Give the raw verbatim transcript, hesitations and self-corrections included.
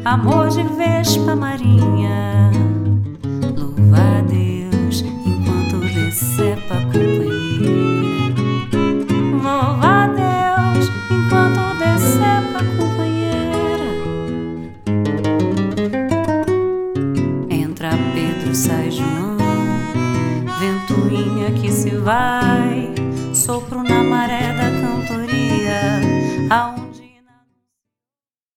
amor de vespa marinha. Louva a Deus enquanto decepa a companheira. Louva a Deus enquanto decepa a companheira. Entra Pedro, sai João, ventoinha que se vai, sopro na maré da cantoria.